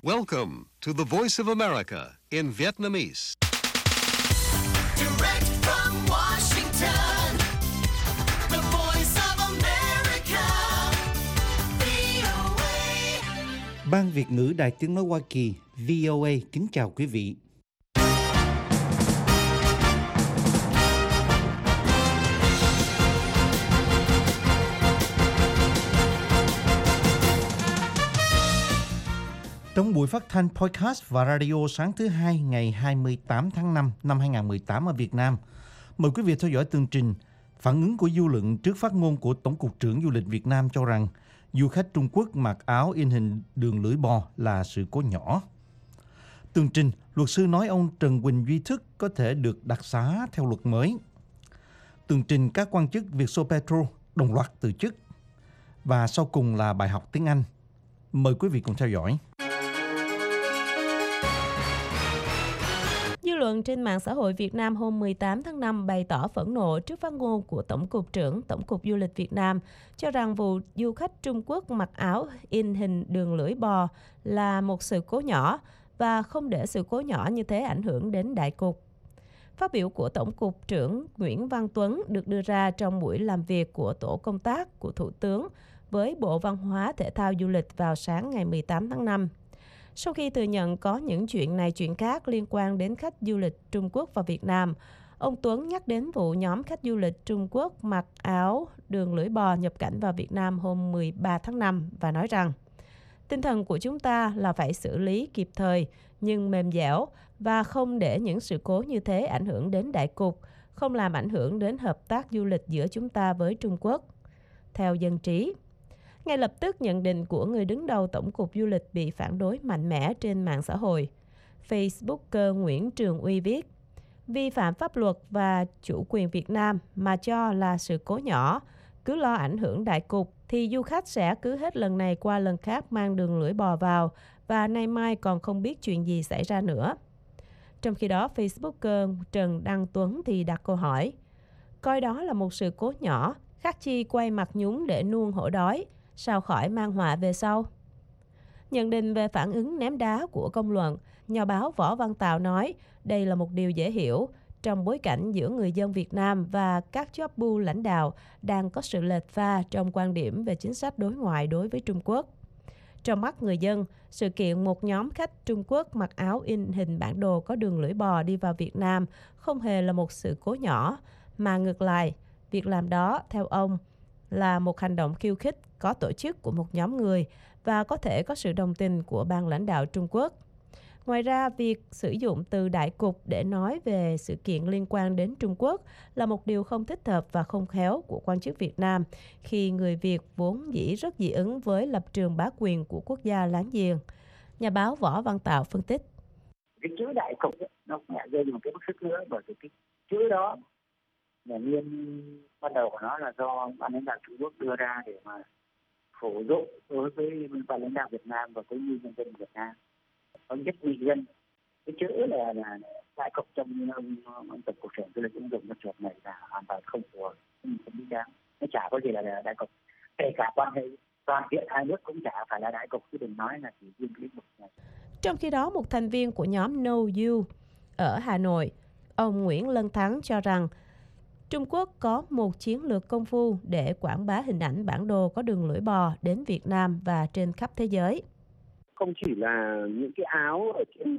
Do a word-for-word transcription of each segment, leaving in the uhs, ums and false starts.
Welcome to the Voice of America in Vietnamese. Direct from Washington, the Voice of America, vê o a. Ban Việt ngữ Đài Tiếng nói Hoa Kỳ vê o a kính chào quý vị. Trong buổi phát thanh podcast và radio sáng thứ hai ngày hai mươi tám tháng năm năm hai nghìn không trăm mười tám ở Việt Nam, mời quý vị theo dõi tường trình phản ứng của dư luận trước phát ngôn của Tổng cục trưởng Du lịch Việt Nam cho rằng du khách Trung Quốc mặc áo in hình đường lưỡi bò là sự cố nhỏ. Tường trình, luật sư nói ông Trần Quỳnh Duy Thức có thể được đặc xá theo luật mới. Tường trình các quan chức Vietsoepetro đồng loạt từ chức. Và sau cùng là bài học tiếng Anh. Mời quý vị cùng theo dõi. Dư luận trên mạng xã hội Việt Nam hôm mười tám tháng năm bày tỏ phẫn nộ trước phát ngôn của Tổng cục trưởng Tổng cục Du lịch Việt Nam cho rằng vụ du khách Trung Quốc mặc áo in hình đường lưỡi bò là một sự cố nhỏ và không để sự cố nhỏ như thế ảnh hưởng đến đại cục. Phát biểu của Tổng cục trưởng Nguyễn Văn Tuấn được đưa ra trong buổi làm việc của tổ công tác của Thủ tướng với Bộ Văn hóa Thể thao Du lịch vào sáng ngày mười tám tháng năm. Sau khi thừa nhận có những chuyện này chuyện khác liên quan đến khách du lịch Trung Quốc và Việt Nam, ông Tuấn nhắc đến vụ nhóm khách du lịch Trung Quốc mặc áo đường lưỡi bò nhập cảnh vào Việt Nam hôm mười ba tháng năm và nói rằng tinh thần của chúng ta là phải xử lý kịp thời nhưng mềm dẻo và không để những sự cố như thế ảnh hưởng đến đại cục, không làm ảnh hưởng đến hợp tác du lịch giữa chúng ta với Trung Quốc. Theo dân trí, ngay lập tức nhận định của người đứng đầu Tổng cục Du lịch bị phản đối mạnh mẽ trên mạng xã hội. Facebooker Nguyễn Trường Uy viết, vi phạm pháp luật và chủ quyền Việt Nam mà cho là sự cố nhỏ, cứ lo ảnh hưởng đại cục thì du khách sẽ cứ hết lần này qua lần khác mang đường lưỡi bò vào và nay mai còn không biết chuyện gì xảy ra nữa. Trong khi đó, Facebooker Trần Đăng Tuấn thì đặt câu hỏi, coi đó là một sự cố nhỏ, khác chi quay mặt nhúng để nuông hổ đói, sao khỏi mang họa về sau. Nhận định về phản ứng ném đá của công luận, nhà báo Võ Văn Tạo nói đây là một điều dễ hiểu trong bối cảnh giữa người dân Việt Nam và các job bu lãnh đạo đang có sự lệch pha trong quan điểm về chính sách đối ngoại đối với Trung Quốc. Trong mắt người dân, sự kiện một nhóm khách Trung Quốc mặc áo in hình bản đồ có đường lưỡi bò đi vào Việt Nam không hề là một sự cố nhỏ, mà ngược lại, việc làm đó, theo ông, là một hành động khiêu khích có tổ chức của một nhóm người và có thể có sự đồng tình của ban lãnh đạo Trung Quốc. Ngoài ra, việc sử dụng từ đại cục để nói về sự kiện liên quan đến Trung Quốc là một điều không thích hợp và không khéo của quan chức Việt Nam khi người Việt vốn dĩ rất dị ứng với lập trường bá quyền của quốc gia láng giềng. Nhà báo Võ Văn Tạo phân tích. Cái chữ đại cục ấy, nó cũng lại gây một cái bức xúc nữa, bởi vì cái chữ đó là nguyên ban đầu của nó là do ban lãnh đạo Trung Quốc đưa ra để mà phổ dụng đối với ban lãnh đạo Việt Nam và cũng như nhân dân Việt Nam. Có nhất vị dân, cái chữ là là đại cục trong ông Tổng cục trưởng Du lịch ứng dụng cái trường này là hoàn toàn không phù hợp, không đúng đáng. Nó chả có gì là đại cục, kể cả quan hệ toàn diện hai nước cũng chả phải là đại cục, chứ đừng nói là chỉ riêng lĩnh vực này. Trong khi đó, một thành viên của nhóm Know You ở Hà Nội, ông Nguyễn Lân Thắng cho rằng Trung Quốc có một chiến lược công phu để quảng bá hình ảnh bản đồ có đường lưỡi bò đến Việt Nam và trên khắp thế giới. Không chỉ là những cái áo ở trên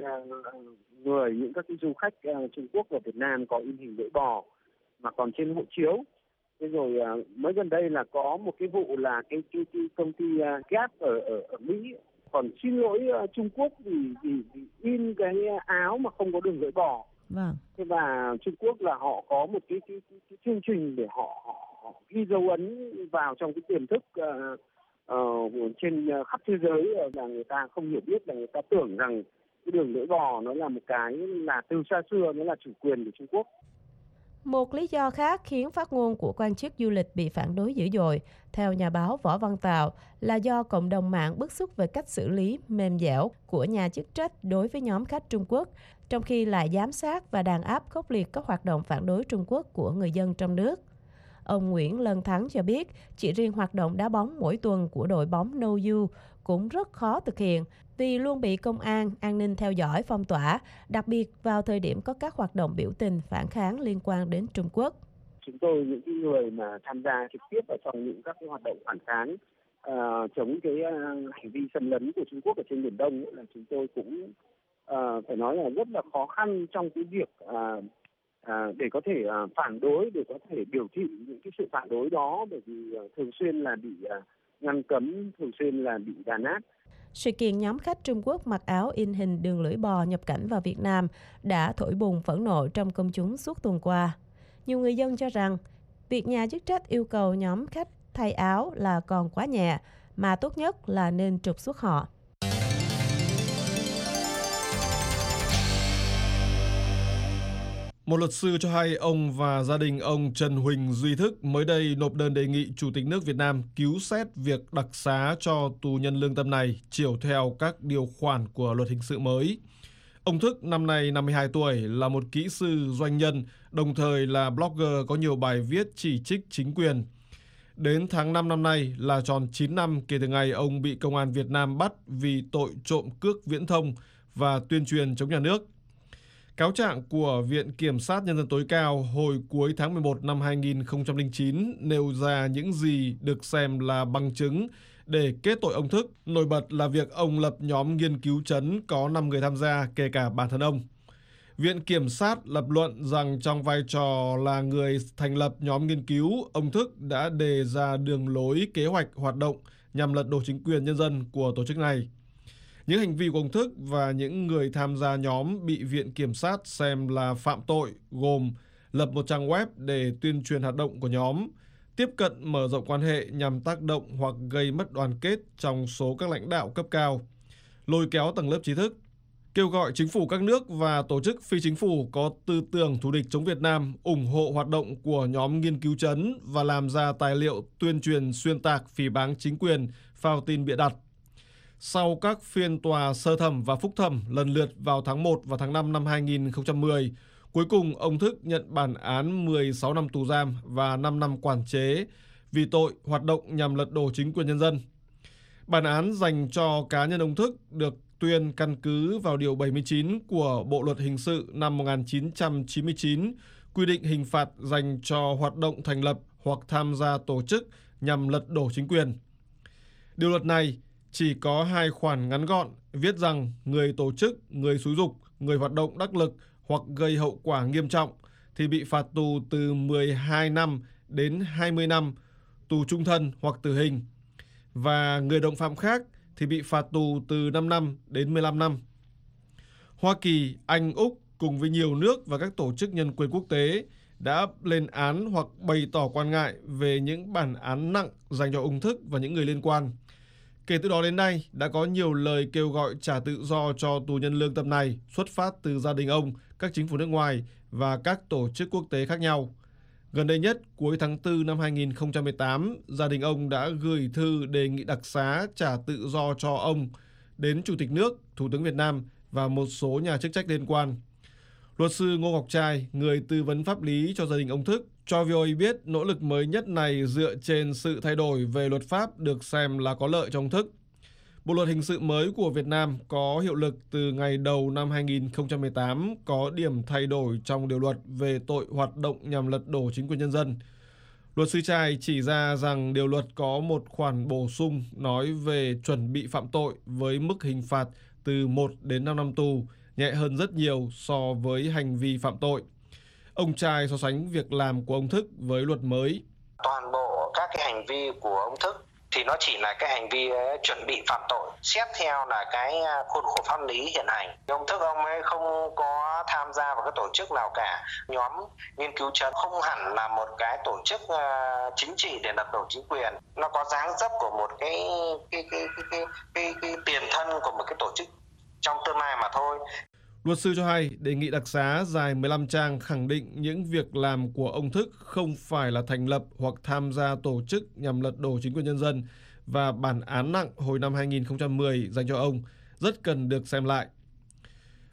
người những các cái du khách Trung Quốc và Việt Nam có in hình lưỡi bò, mà còn trên hộ chiếu. Thế rồi mới gần đây là có một cái vụ là cái, cái, cái công ty Gap ở, ở ở Mỹ còn xin lỗi Trung Quốc vì, vì, vì in cái áo mà không có đường lưỡi bò. Vâng. Thế và Trung Quốc là họ có một cái, cái, cái, cái chương trình để họ, họ, họ ghi dấu ấn vào trong cái tiềm thức uh, uh, trên uh, khắp thế giới, uh, là người ta không hiểu biết, là người ta tưởng rằng cái đường lưỡi bò nó là một cái là từ xa xưa nó là chủ quyền của Trung Quốc. Một lý do khác khiến phát ngôn của quan chức du lịch bị phản đối dữ dội, theo nhà báo Võ Văn Tạo, là do cộng đồng mạng bức xúc về cách xử lý mềm dẻo của nhà chức trách đối với nhóm khách Trung Quốc, trong khi lại giám sát và đàn áp khốc liệt các hoạt động phản đối Trung Quốc của người dân trong nước. Ông Nguyễn Lân Thắng cho biết, chỉ riêng hoạt động đá bóng mỗi tuần của đội bóng Know You cũng rất khó thực hiện vì luôn bị công an, an ninh theo dõi phong tỏa, đặc biệt vào thời điểm có các hoạt động biểu tình phản kháng liên quan đến Trung Quốc. Chúng tôi những cái người mà tham gia trực tiếp ở trong những các cái hoạt động phản kháng uh, chống cái uh, hành vi xâm lấn của Trung Quốc ở trên Biển Đông ấy, là chúng tôi cũng uh, phải nói là rất là khó khăn trong cái việc uh, uh, để có thể uh, phản đối, để có thể biểu thị những cái sự phản đối đó, bởi vì uh, thường xuyên là bị uh, ngăn cấm, thường xuyên là bị đàn áp. Sự kiện nhóm khách Trung Quốc mặc áo in hình đường lưỡi bò nhập cảnh vào Việt Nam đã thổi bùng phẫn nộ trong công chúng suốt tuần qua. Nhiều người dân cho rằng việc nhà chức trách yêu cầu nhóm khách thay áo là còn quá nhẹ, mà tốt nhất là nên trục xuất họ. Một luật sư cho hay ông và gia đình ông Trần Huỳnh Duy Thức mới đây nộp đơn đề nghị Chủ tịch nước Việt Nam cứu xét việc đặc xá cho tù nhân lương tâm này chiều theo các điều khoản của luật hình sự mới. Ông Thức năm nay năm mươi hai tuổi, là một kỹ sư doanh nhân, đồng thời là blogger có nhiều bài viết chỉ trích chính quyền. Đến tháng năm năm nay là tròn chín năm kể từ ngày ông bị công an Việt Nam bắt vì tội trộm cước viễn thông và tuyên truyền chống nhà nước. Cáo trạng của Viện Kiểm sát Nhân dân tối cao hồi cuối tháng mười một năm hai nghìn không trăm lẻ chín nêu ra những gì được xem là bằng chứng để kết tội ông Thức. Nổi bật là việc ông lập nhóm nghiên cứu chấn có năm người tham gia, kể cả bản thân ông. Viện Kiểm sát lập luận rằng trong vai trò là người thành lập nhóm nghiên cứu, ông Thức đã đề ra đường lối kế hoạch hoạt động nhằm lật đổ chính quyền nhân dân của tổ chức này. Những hành vi của ông Thức và những người tham gia nhóm bị Viện Kiểm sát xem là phạm tội gồm lập một trang web để tuyên truyền hoạt động của nhóm, tiếp cận mở rộng quan hệ nhằm tác động hoặc gây mất đoàn kết trong số các lãnh đạo cấp cao, lôi kéo tầng lớp trí thức, kêu gọi chính phủ các nước và tổ chức phi chính phủ có tư tưởng thù địch chống Việt Nam ủng hộ hoạt động của nhóm nghiên cứu chấn và làm ra tài liệu tuyên truyền xuyên tạc phỉ báng chính quyền, phao tin bịa đặt. Sau các phiên tòa sơ thẩm và phúc thẩm lần lượt vào tháng một và tháng năm năm hai nghìn không trăm mười, cuối cùng ông Thức nhận bản án mười sáu năm tù giam và năm năm quản chế vì tội hoạt động nhằm lật đổ chính quyền nhân dân. Bản án dành cho cá nhân ông Thức được tuyên căn cứ vào Điều bảy mươi chín của Bộ Luật Hình sự năm một nghìn chín trăm chín mươi chín, quy định hình phạt dành cho hoạt động thành lập hoặc tham gia tổ chức nhằm lật đổ chính quyền. Điều luật này chỉ có hai khoản ngắn gọn, viết rằng người tổ chức, người xúi giục, người hoạt động đắc lực hoặc gây hậu quả nghiêm trọng thì bị phạt tù từ mười hai năm đến hai mươi năm, tù chung thân hoặc tử hình. Và người đồng phạm khác thì bị phạt tù từ năm năm đến mười lăm năm. Hoa Kỳ, Anh, Úc cùng với nhiều nước và các tổ chức nhân quyền quốc tế đã lên án hoặc bày tỏ quan ngại về những bản án nặng dành cho ông Thức và những người liên quan. Kể từ đó đến nay, đã có nhiều lời kêu gọi trả tự do cho tù nhân lương tâm này xuất phát từ gia đình ông, các chính phủ nước ngoài và các tổ chức quốc tế khác nhau. Gần đây nhất, cuối tháng tư năm hai nghìn không trăm mười tám, gia đình ông đã gửi thư đề nghị đặc xá trả tự do cho ông đến Chủ tịch nước, Thủ tướng Việt Nam và một số nhà chức trách liên quan. Luật sư Ngô Ngọc Trai, người tư vấn pháp lý cho gia đình ông Thức, cho vê o a biết nỗ lực mới nhất này dựa trên sự thay đổi về luật pháp được xem là có lợi cho ông Thức. Bộ luật hình sự mới của Việt Nam có hiệu lực từ ngày đầu năm hai nghìn không trăm mười tám, có điểm thay đổi trong điều luật về tội hoạt động nhằm lật đổ chính quyền nhân dân. Luật sư Trai chỉ ra rằng điều luật có một khoản bổ sung nói về chuẩn bị phạm tội với mức hình phạt từ một đến năm năm tù, nhẹ hơn rất nhiều so với hành vi phạm tội. Ông Trai so sánh việc làm của ông Thức với luật mới. Toàn bộ các cái hành vi của ông Thức thì nó chỉ là cái hành vi chuẩn bị phạm tội, xét theo là cái khuôn khổ pháp lý hiện hành. Ông Thức ông ấy không có tham gia vào cái tổ chức nào cả. Nhóm nghiên cứu chấn không hẳn là một cái tổ chức chính trị để lật đổ chính quyền. Nó có dáng dấp của một cái cái cái cái cái, cái, cái tiền thân của một cái tổ chức trong tương lai mà thôi. Luật sư cho hay đề nghị đặc xá dài mười lăm trang khẳng định những việc làm của ông Thức không phải là thành lập hoặc tham gia tổ chức nhằm lật đổ chính quyền nhân dân và bản án nặng hồi năm hai nghìn không trăm mười dành cho ông rất cần được xem lại.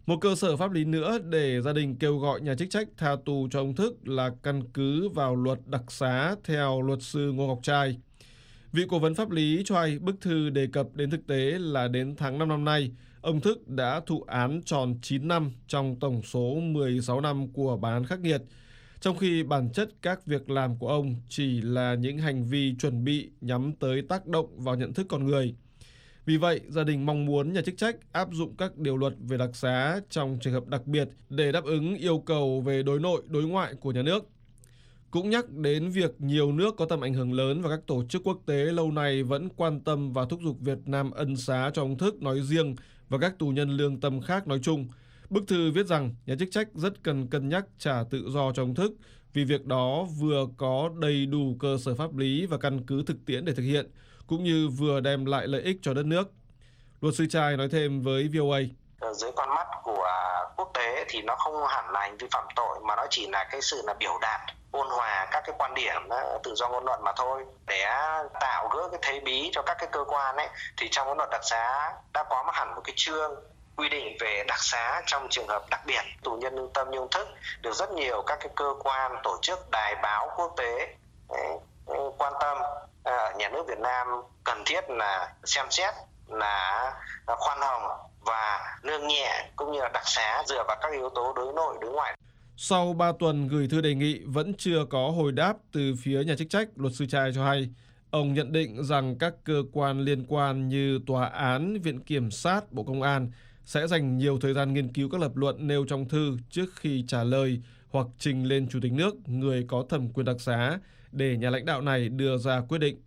Một cơ sở pháp lý nữa để gia đình kêu gọi nhà chức trách tha tù cho ông Thức là căn cứ vào luật đặc xá theo luật sư Ngô Ngọc Trai. Vị cố vấn pháp lý cho hay bức thư đề cập đến thực tế là đến tháng năm năm nay, ông Thức đã thụ án tròn chín năm trong tổng số mười sáu năm của bản án khắc nghiệt, trong khi bản chất các việc làm của ông chỉ là những hành vi chuẩn bị nhắm tới tác động vào nhận thức con người. Vì vậy, gia đình mong muốn nhà chức trách áp dụng các điều luật về đặc xá trong trường hợp đặc biệt để đáp ứng yêu cầu về đối nội, đối ngoại của nhà nước. Cũng nhắc đến việc nhiều nước có tầm ảnh hưởng lớn và các tổ chức quốc tế lâu nay vẫn quan tâm và thúc giục Việt Nam ân xá cho ông Thức nói riêng và các tù nhân lương tâm khác nói chung. Bức thư viết rằng nhà chức trách rất cần cân nhắc trả tự do cho ông Thức vì việc đó vừa có đầy đủ cơ sở pháp lý và căn cứ thực tiễn để thực hiện, cũng như vừa đem lại lợi ích cho đất nước. Luật sư Trai nói thêm với vê o a. Ở dưới con mắt của quốc tế thì nó không hẳn là hành vi phạm tội, mà nó chỉ là cái sự là biểu đạt, ôn hòa các cái quan điểm tự do ngôn luận mà thôi. Để tạo gỡ cái thế bí cho các cái cơ quan ấy, thì trong cái luật đặc xá đã có hẳn một cái chương quy định về đặc xá trong trường hợp đặc biệt. Tù nhân lương tâm như ông Thức được rất nhiều các cái cơ quan, tổ chức, đài báo quốc tế quan tâm. Ở nhà nước Việt Nam cần thiết là xem xét là khoan hồng và nương nhẹ cũng như là đặc xá dựa vào các yếu tố đối nội, đối ngoại. Sau ba tuần gửi thư đề nghị vẫn chưa có hồi đáp từ phía nhà chức trách, luật sư Trai cho hay, ông nhận định rằng các cơ quan liên quan như Tòa án, Viện Kiểm sát, Bộ Công an sẽ dành nhiều thời gian nghiên cứu các lập luận nêu trong thư trước khi trả lời hoặc trình lên Chủ tịch nước, người có thẩm quyền đặc xá, để nhà lãnh đạo này đưa ra quyết định.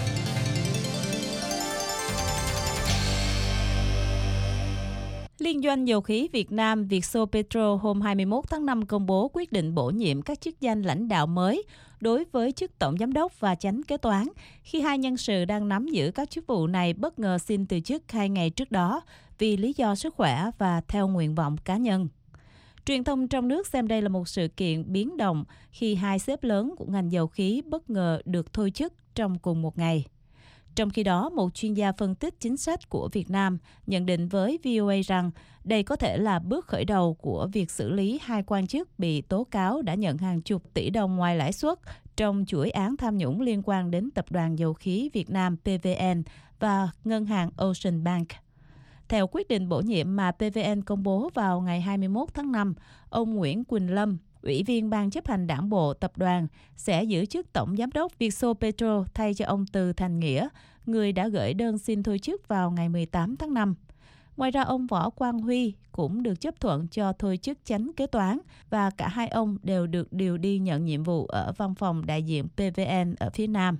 Liên doanh dầu khí Việt Nam Vietsopetrol hôm hai mươi mốt tháng năm công bố quyết định bổ nhiệm các chức danh lãnh đạo mới đối với chức tổng giám đốc và chánh kế toán, khi hai nhân sự đang nắm giữ các chức vụ này bất ngờ xin từ chức hai ngày trước đó vì lý do sức khỏe và theo nguyện vọng cá nhân. Truyền thông trong nước xem đây là một sự kiện biến động khi hai sếp lớn của ngành dầu khí bất ngờ được thôi chức trong cùng một ngày. Trong khi đó, một chuyên gia phân tích chính sách của Việt Nam nhận định với vê o a rằng đây có thể là bước khởi đầu của việc xử lý hai quan chức bị tố cáo đã nhận hàng chục tỷ đồng ngoài lãi suất trong chuỗi án tham nhũng liên quan đến Tập đoàn Dầu khí Việt Nam pê vê en và ngân hàng Ocean Bank. Theo quyết định bổ nhiệm mà pê vê en công bố vào ngày hai mươi mốt tháng năm, ông Nguyễn Quỳnh Lâm, Ủy viên Ban chấp hành Đảng bộ Tập đoàn, sẽ giữ chức Tổng Giám đốc Vietsopetrol thay cho ông Từ Thành Nghĩa, người đã gửi đơn xin thôi chức vào ngày mười tám tháng năm. Ngoài ra, ông Võ Quang Huy cũng được chấp thuận cho thôi chức chánh kế toán và cả hai ông đều được điều đi nhận nhiệm vụ ở văn phòng đại diện pê vê en ở phía Nam.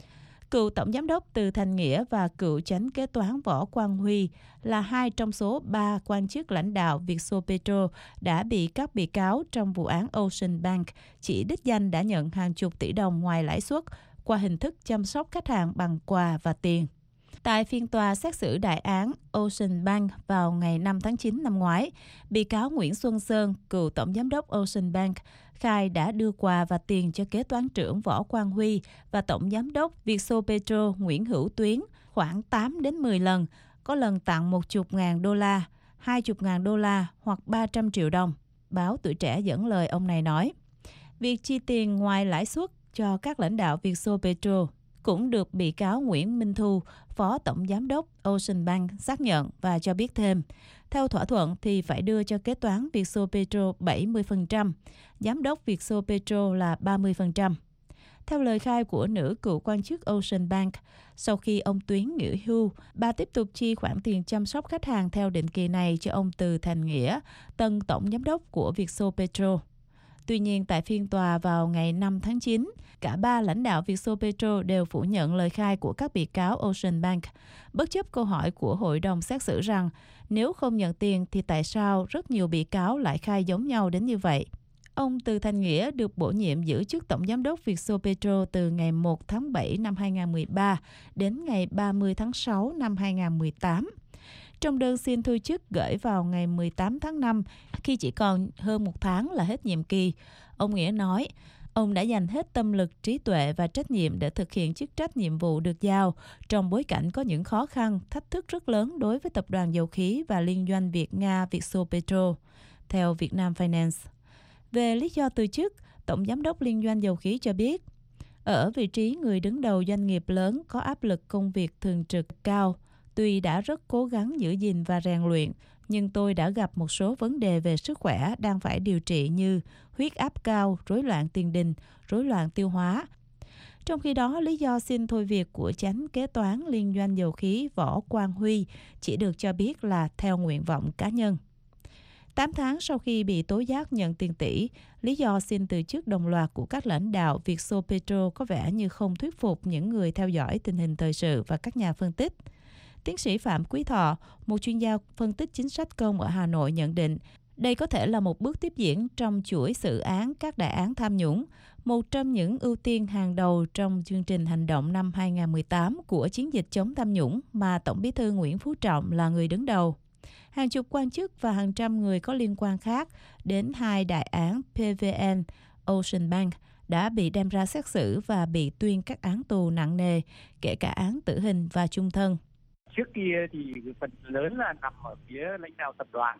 Cựu Tổng Giám đốc Từ Thành Nghĩa và cựu chánh kế toán Võ Quang Huy là hai trong số ba quan chức lãnh đạo Vietsopetrol đã bị các bị cáo trong vụ án Ocean Bank chỉ đích danh đã nhận hàng chục tỷ đồng ngoài lãi suất qua hình thức chăm sóc khách hàng bằng quà và tiền. Tại phiên tòa xét xử đại án Ocean Bank vào ngày năm tháng chín năm ngoái, bị cáo Nguyễn Xuân Sơn, cựu Tổng Giám đốc Ocean Bank, khai đã đưa quà và tiền cho kế toán trưởng Võ Quang Huy và Tổng Giám đốc Vietsopetrol Nguyễn Hữu Tuyến khoảng tám đến mười lần, có lần tặng một chục ngàn đô la, hai chục ngàn đô la hoặc ba trăm triệu đồng. Báo Tuổi Trẻ dẫn lời ông này nói, việc chi tiền ngoài lãi suất cho các lãnh đạo Vietsopetrol cũng được bị cáo Nguyễn Minh Thu, Phó Tổng Giám đốc Ocean Bank xác nhận và cho biết thêm. Theo thỏa thuận thì phải đưa cho kế toán Vietsopetrol bảy mươi phần trăm, giám đốc Vietsopetrol là ba mươi phần trăm. Theo lời khai của nữ cựu quan chức Ocean Bank, sau khi ông Tuyến nghỉ hưu, bà tiếp tục chi khoản tiền chăm sóc khách hàng theo định kỳ này cho ông Từ Thành Nghĩa, tân tổng giám đốc của Vietsopetrol. Tuy nhiên, tại phiên tòa vào ngày năm tháng chín, cả ba lãnh đạo Vietsopetrol đều phủ nhận lời khai của các bị cáo Ocean Bank, bất chấp câu hỏi của hội đồng xét xử rằng nếu không nhận tiền thì tại sao rất nhiều bị cáo lại khai giống nhau đến như vậy. Ông Từ Thành Nghĩa được bổ nhiệm giữ chức Tổng Giám đốc Vietsopetrol từ ngày một tháng bảy năm hai nghìn không trăm mười ba đến ngày ba mươi tháng sáu năm hai nghìn không trăm mười tám. Trong đơn xin thôi chức gửi vào ngày mười tám tháng năm, khi chỉ còn hơn một tháng là hết nhiệm kỳ, ông Nghĩa nói, Ông đã dành hết tâm lực, trí tuệ và trách nhiệm để thực hiện chức trách nhiệm vụ được giao trong bối cảnh có những khó khăn, thách thức rất lớn đối với Tập đoàn Dầu khí và Liên doanh Việt-Nga Vietsopetrol, theo Vietnam Finance. Về lý do từ chức, Tổng Giám đốc Liên doanh Dầu khí cho biết, ở vị trí người đứng đầu doanh nghiệp lớn có áp lực công việc thường trực cao, tuy đã rất cố gắng giữ gìn và rèn luyện, nhưng tôi đã gặp một số vấn đề về sức khỏe đang phải điều trị như huyết áp cao, rối loạn tiền đình, rối loạn tiêu hóa. Trong khi đó, lý do xin thôi việc của chánh kế toán Liên doanh Dầu khí Võ Quang Huy chỉ được cho biết là theo nguyện vọng cá nhân. tám tháng sau khi bị tố giác nhận tiền tỷ, lý do xin từ chức đồng loạt của các lãnh đạo Vietsopetrol có vẻ như không thuyết phục những người theo dõi tình hình thời sự và các nhà phân tích. Tiến sĩ Phạm Quý Thọ, một chuyên gia phân tích chính sách công ở Hà Nội nhận định, đây có thể là một bước tiếp diễn trong chuỗi xử án các đại án tham nhũng, một trong những ưu tiên hàng đầu trong chương trình hành động năm hai không một tám của chiến dịch chống tham nhũng mà Tổng Bí thư Nguyễn Phú Trọng là người đứng đầu. Hàng chục quan chức và hàng trăm người có liên quan khác đến hai đại án pê vê en, Ocean Bank đã bị đem ra xét xử và bị tuyên các án tù nặng nề, kể cả án tử hình và chung thân. Trước kia thì phần lớn là nằm ở phía lãnh đạo tập đoàn,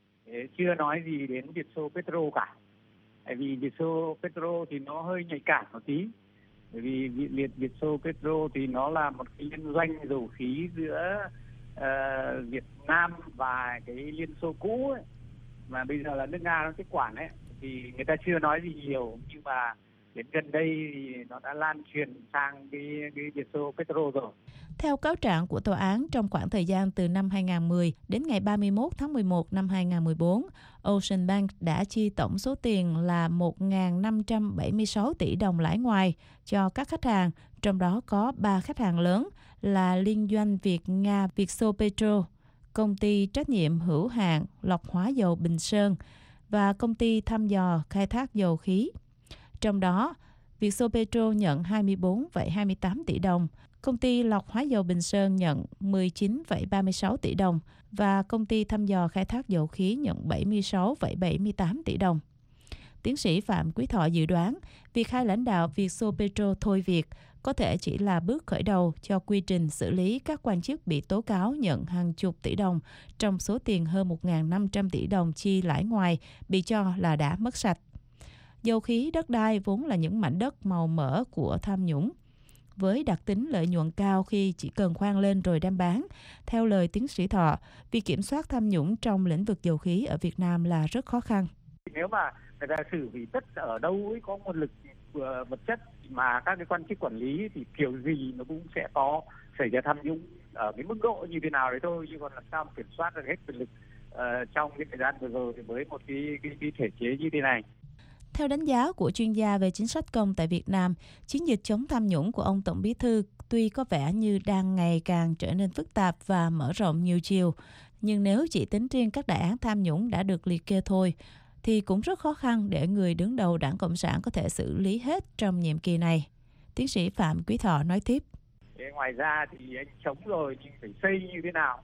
chưa nói gì đến Vietsopetrol cả. Tại vì Vietsopetrol thì nó hơi nhạy cảm một tí. Bởi vì Vietsopetrol thì nó là một cái liên doanh dầu khí giữa uh, Việt Nam và cái Liên Xô cũ ấy, mà bây giờ là nước Nga nó tiếp quản ấy, thì người ta chưa nói gì nhiều, nhưng mà đến gần đây thì nó đã lan truyền sang cái, cái Vietsopetrol rồi. Theo cáo trạng của tòa án, trong khoảng thời gian từ năm hai không một không đến ngày ba mươi mốt tháng mười một năm hai không một bốn, Ocean Bank đã chi tổng số tiền là một nghìn năm trăm bảy mươi sáu tỷ đồng lãi ngoài cho các khách hàng, trong đó có ba khách hàng lớn là Liên doanh Việt-Nga Vietsopetrol, Công ty trách nhiệm hữu hạn lọc hóa dầu Bình Sơn và Công ty thăm dò khai thác dầu khí. Trong đó, Vietsopetrol nhận hai mươi tư phẩy hai mươi tám tỷ đồng, Công ty lọc hóa dầu Bình Sơn nhận mười chín phẩy ba mươi sáu tỷ đồng và Công ty thăm dò khai thác dầu khí nhận bảy mươi sáu phẩy bảy mươi tám tỷ đồng. Tiến sĩ Phạm Quý Thọ dự đoán, việc hai lãnh đạo Vietsopetrol thôi việc có thể chỉ là bước khởi đầu cho quy trình xử lý các quan chức bị tố cáo nhận hàng chục tỷ đồng trong số tiền hơn một nghìn năm trăm tỷ đồng chi lãi ngoài bị cho là đã mất sạch. Dầu khí, đất đai vốn là những mảnh đất màu mỡ của tham nhũng, với đặc tính lợi nhuận cao khi chỉ cần khoan lên rồi đem bán. Theo lời tiến sĩ Thọ, việc kiểm soát tham nhũng trong lĩnh vực dầu khí ở Việt Nam là rất khó khăn. Nếu mà người ta xử vì tất ở đâu ấy có nguồn lực vật chất mà các cái quan chức quản lý thì kiểu gì nó cũng sẽ có xảy ra tham nhũng ở cái mức độ như thế nào đấy thôi, chứ còn làm sao kiểm soát được hết quyền lực uh, trong cái thời gian vừa rồi thì với một cái, cái, cái thể chế như thế này. Theo đánh giá của chuyên gia về chính sách công tại Việt Nam, chiến dịch chống tham nhũng của ông Tổng Bí thư tuy có vẻ như đang ngày càng trở nên phức tạp và mở rộng nhiều chiều, nhưng nếu chỉ tính riêng các đại án tham nhũng đã được liệt kê thôi, thì cũng rất khó khăn để người đứng đầu Đảng Cộng sản có thể xử lý hết trong nhiệm kỳ này. Tiến sĩ Phạm Quý Thọ nói tiếp. Ngoài ra thì anh chống rồi nhưng phải xây như thế nào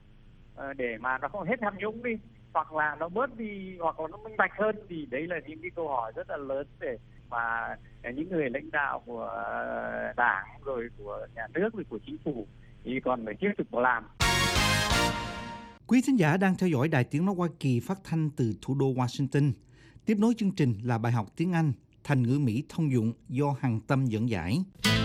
để mà nó không hết tham nhũng đi, hoặc là nó bớt đi, hoặc là nó minh bạch hơn, thì đấy là những cái câu hỏi rất là lớn để mà những người lãnh đạo của Đảng rồi của nhà nước rồi của chính phủ thì còn phải tiếp tục làm. Quý thính giả đang theo dõi Đài Tiếng nói Hoa Kỳ phát thanh từ thủ đô Washington. Tiếp nối chương trình là bài học tiếng Anh, thành ngữ Mỹ thông dụng do Hằng Tâm dẫn giải.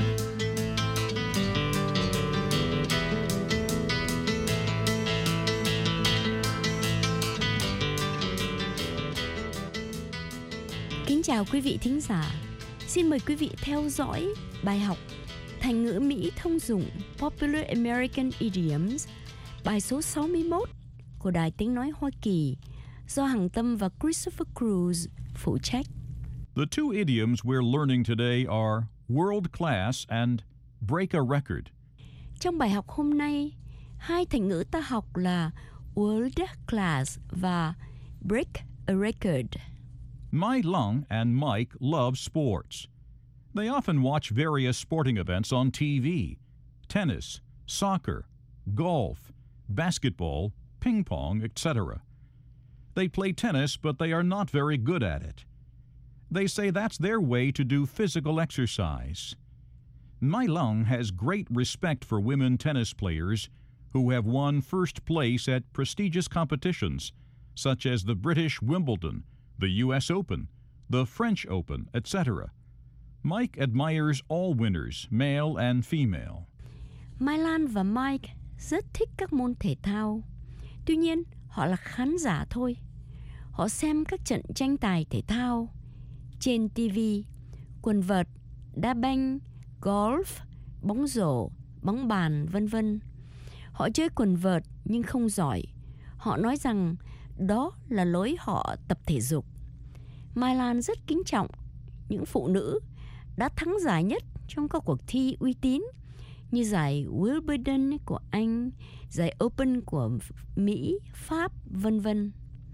Kính chào quý vị thính giả. Xin mời quý vị theo dõi bài học thành ngữ Mỹ thông dụng Popular American Idioms, bài số sáu mươi mốt của Đài Tiếng nói Hoa Kỳ do Hằng Tâm và Christopher Cruz phụ trách. The two idioms we're learning today are world class and break a record. Trong bài học hôm nay, hai thành ngữ ta học là world class và break a record. Mai Long and Mike love sports. They often watch various sporting events on T V: tennis, soccer, golf, basketball, ping pong, et cetera. They play tennis, but they are not very good at it. They say that's their way to do physical exercise. Mai Long has great respect for women tennis players who have won first place at prestigious competitions, such as the British Wimbledon, the U S Open, the French Open, et cetera. Mike admires all winners, male and female. Mai Lan và Mike rất thích các môn thể thao. Tuy nhiên, họ là khán giả thôi. Họ xem các trận tranh tài thể thao trên ti vi, quần vợt, đá banh, golf, bóng rổ, bóng bàn, vân vân. Họ chơi quần vợt nhưng không giỏi. Họ nói rằng đó là lối họ tập thể dục. Mai Lan rất kính trọng những phụ nữ đã thắng giải nhất trong các cuộc thi uy tín như giải Wimbledon của Anh, giải Open của Mỹ, Pháp, vân vân.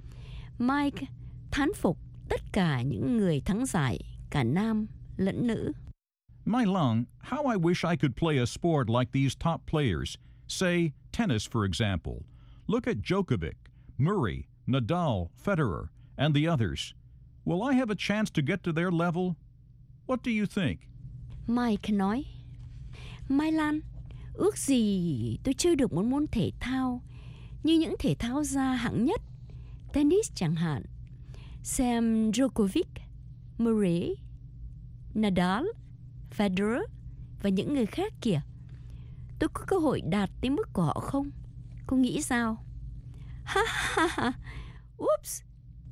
Mike thán phục tất cả những người thắng giải, cả nam lẫn nữ. Mai Long, how I wish I could play a sport like these top players. Say, tennis, for example. Look at Djokovic, Murray, Nadal, Federer, and the others. Will I have a chance to get to their level? What do you think? Mike nói, Mai Lan, ước gì tôi chơi được một môn thể thao như những thể thao gia hạng nhất, tennis chẳng hạn. Xem Djokovic, Murray, Nadal, Federer và những người khác kìa. Tôi có cơ hội đạt tới mức của họ không? Cô nghĩ sao? Ha ha ha. Oops.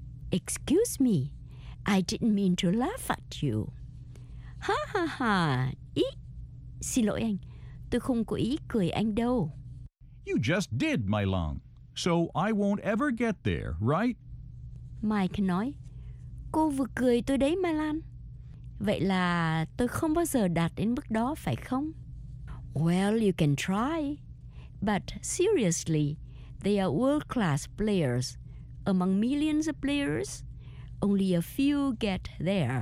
Excuse me. I didn't mean to laugh at you. Ha ha ha. Ý. Xin lỗi anh. Tôi không có ý cười anh đâu. You just did, Mai Long. So I won't ever get there, right? Mike nói, cô vừa cười tôi đấy Mai Lan. Vậy là tôi không bao giờ đạt đến mức đó phải không? Well, you can try. But seriously, they are world-class players. Among millions of players, only a few get there.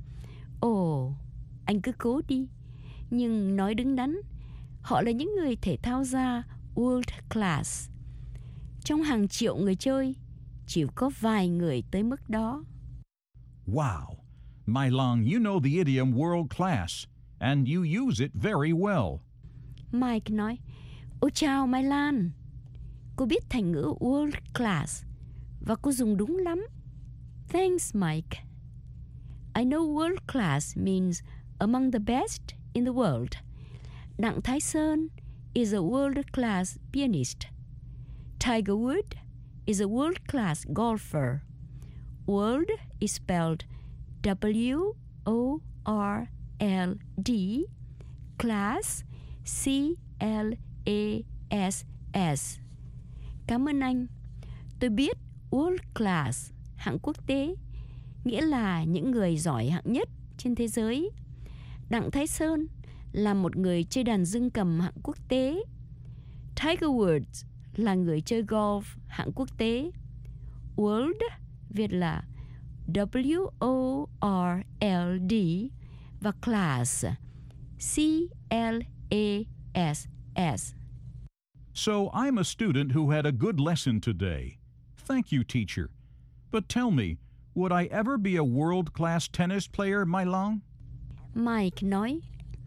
Ồ, oh, anh cứ cố đi. Nhưng nói đứng đắn, họ là những người thể thao gia world class. Trong hàng triệu người chơi, chỉ có vài người tới mức đó. Wow. Mai Long, you know the idiom world class, and you use it very well. Mike nói, ôi chào Mai Lan. Cô biết thành ngữ world class, và cô dùng đúng lắm. Thanks, Mike. I know world class means among the best in the world. Đặng Thái Sơn is a world-class pianist. Tiger Woods is a world-class golfer. World is spelled W O R L D, class C L A S S. Cảm ơn anh. Tôi biết world class, hạng quốc tế, nghĩa là những người giỏi hạng nhất trên thế giới. Đặng Thái Sơn là một người chơi đàn dương cầm hạng quốc tế. Tiger Woods là người chơi golf hạng quốc tế. World viết là W O R L D và class C L A S S. So I'm a student who had a good lesson today. Thank you, teacher. But tell me, would I ever be a world-class tennis player, Mai Long? Mike nói,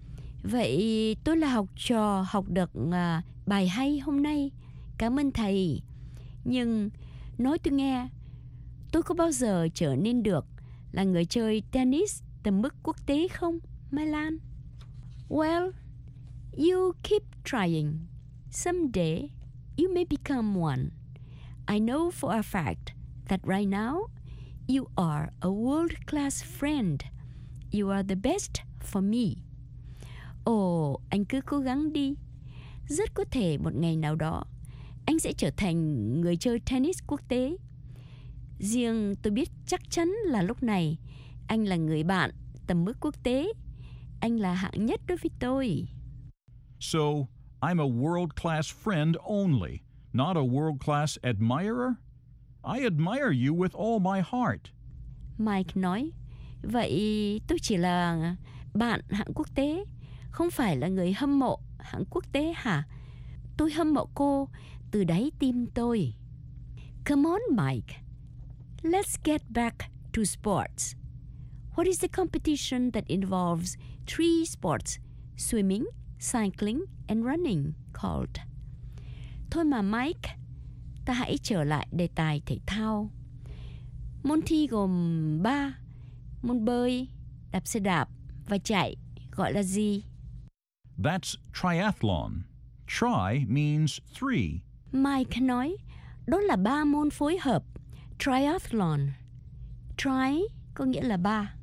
vậy tôi là học trò học được uh, bài hay hôm nay. Cảm ơn thầy. Nhưng nói tôi nghe, tôi có bao giờ trở nên được là người chơi tennis tầm mức quốc tế không, Mai Lan? Well, you keep trying. Someday you may become one. I know for a fact that right now you are a world-class friend. You are the best for me. Ồ, oh, anh cứ cố gắng đi. Rất có thể một ngày nào đó anh sẽ trở thành người chơi tennis quốc tế. Riêng tôi biết chắc chắn là lúc này anh là người bạn tầm mức quốc tế. Anh là hạng nhất đối với tôi. So, I'm a world-class friend only, not a world-class admirer? I admire you with all my heart. Mike nói, vậy tôi chỉ là bạn hạng quốc tế, không phải là người hâm mộ hạng quốc tế hả? Tôi hâm mộ cô từ đáy tim tôi. Come on, Mike. Let's get back to sports. What is the competition that involves three sports, swimming, cycling, and running called? Thôi mà Mike, ta hãy trở lại đề tài thể thao. Môn thi gồm ba, môn bơi, đạp xe đạp và chạy gọi là gì? That's triathlon. Tri means three. Mike nói, đó là ba môn phối hợp, triathlon. Tri có nghĩa là ba.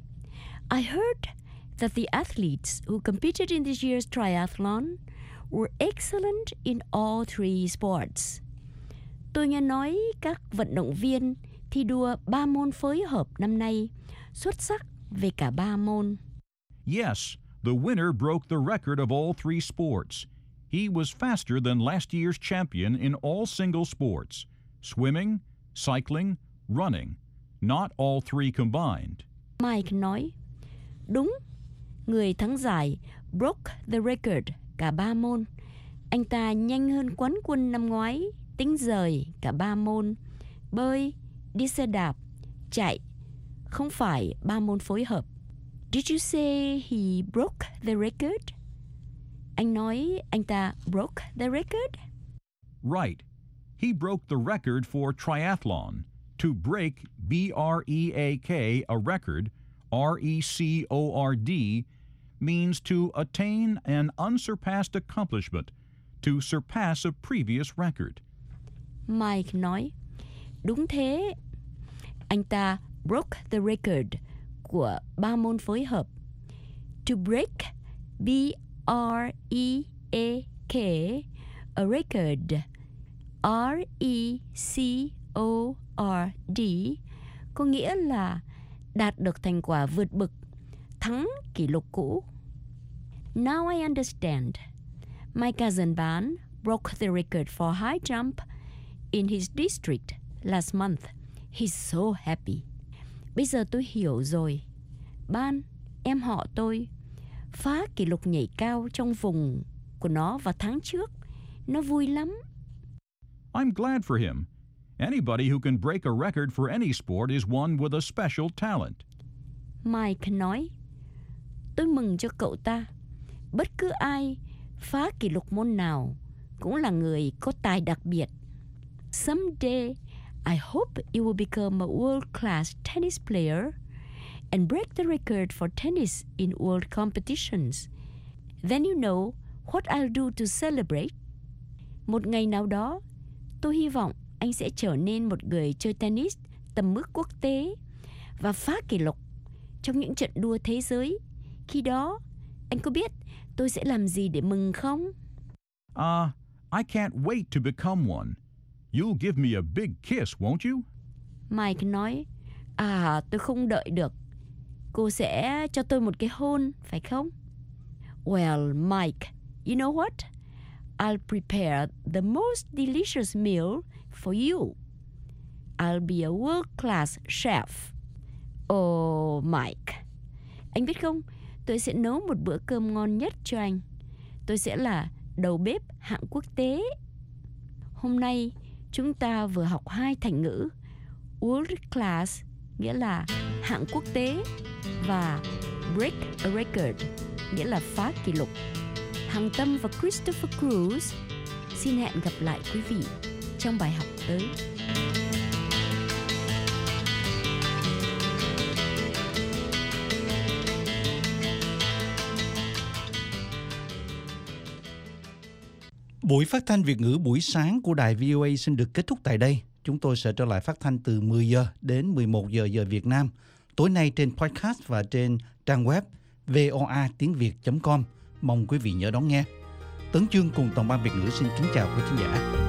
I heard that the athletes who competed in this year's triathlon were excellent in all three sports. Tôi nghe nói các vận động viên thi đua ba môn phối hợp năm nay xuất sắc về cả ba môn. Yes, the winner broke the record of all three sports. He was faster than last year's champion in all single sports, swimming, cycling, running, not all three combined. Mike nói, đúng, người thắng giải broke the record cả ba môn. Anh ta nhanh hơn quán quân năm ngoái, tính rời cả ba môn, bơi, đi xe đạp, chạy, không phải ba môn phối hợp. Did you say he broke the record? Anh nói anh ta broke the record? Right. He broke the record for triathlon. To break, B R E A K, a record, R E C O R D, means to attain an unsurpassed accomplishment, to surpass a previous record. Mike nói, đúng thế. Anh ta broke the record của ba môn phối hợp. To break, B R E A K, a record, R E C O R D, có nghĩa là đạt được thành quả vượt bậc, thắng kỷ lục cũ. Now I understand. My cousin Ban broke the record for high jump in his district last month. He's so happy. Bây giờ tôi hiểu rồi. Ban, em họ tôi, phá kỷ lục nhảy cao trong vùng của nó vào tháng trước. Nó vui lắm. I'm glad for him. Anybody who can break a record for any sport is one with a special talent. Mike nói, tôi mừng cho cậu ta. Bất cứ ai phá kỷ lục môn nào cũng là người có tài đặc biệt. Someday, I hope you will become a world-class tennis player and break the record for tennis in world competitions. Then you know what I'll do to celebrate. Một ngày nào đó, tôi hy vọng anh sẽ trở nên một người chơi tennis tầm mức quốc tế và phá kỷ lục trong những trận đua thế giới. Khi đó, anh có biết tôi sẽ làm gì để mừng không? Uh, I can't wait to become one. You'll give me a big kiss, won't you? Mike nói, à, tôi không đợi được. Cô sẽ cho tôi một cái hôn, phải không? Well, Mike, you know what? I'll prepare the most delicious meal for you. I'll be a world-class chef. Oh, Mike. Anh biết không, tôi sẽ nấu một bữa cơm ngon nhất cho anh. Tôi sẽ là đầu bếp hạng quốc tế. Hôm nay, chúng ta vừa học hai thành ngữ. World class nghĩa là hạng quốc tế và break a record nghĩa là phá kỷ lục. Hằng Tâm và Christopher Cruz xin hẹn gặp lại quý vị trong bài học tới. Buổi phát thanh Việt ngữ buổi sáng của đài vê o a xin được kết thúc tại đây. Chúng tôi sẽ trở lại phát thanh từ mười giờ đến mười một giờ giờ Việt Nam. Tối nay trên podcast và trên trang web voa tiếng việt chấm com. Mong quý vị nhớ đón nghe. Tấn Chương cùng toàn ban Việt ngữ xin kính chào quý khán giả.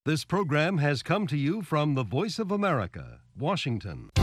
This program has come to you from the Voice of America, Washington.